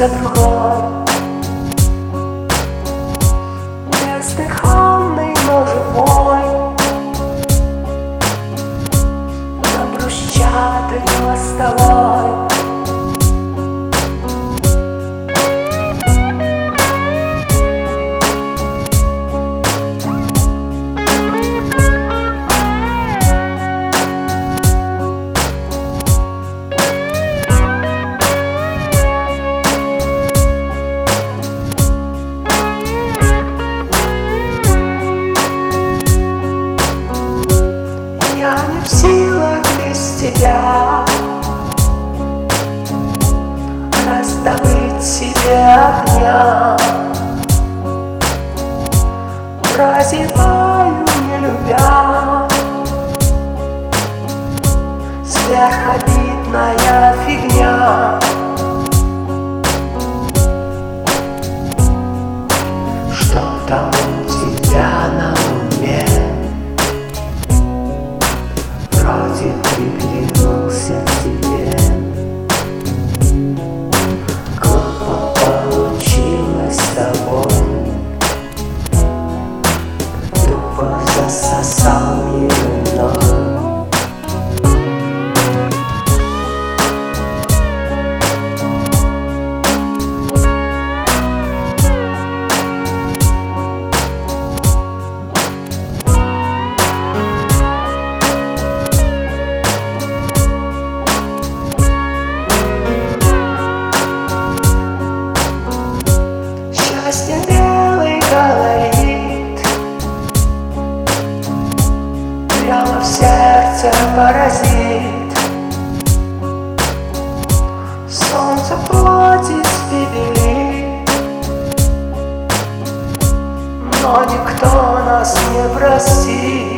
за другой. Бездыханный, но живой, на брусчатой мостовой. Я не в силах без тебя раздобыть себе огня. Прозеваю, не любя, сверхобидная фигня. Что там у тебя на уме? Вроде приглянулся к тебе. Глупо получилось с тобой. Тупо засосал ерунной. Счастье белый говорит, прямо в сердце поразит. Солнце платит с пепели, но никто нас не простит.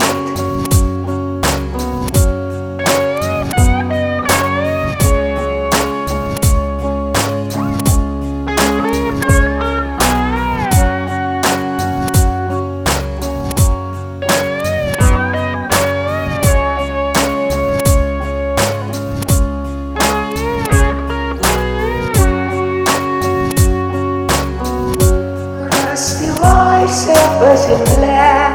Расстилайся по земле,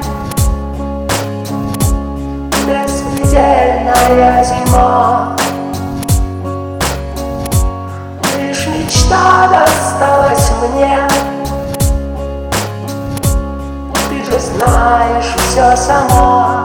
беспредельная зима. Лишь мечта досталась мне, ты же знаешь все сама.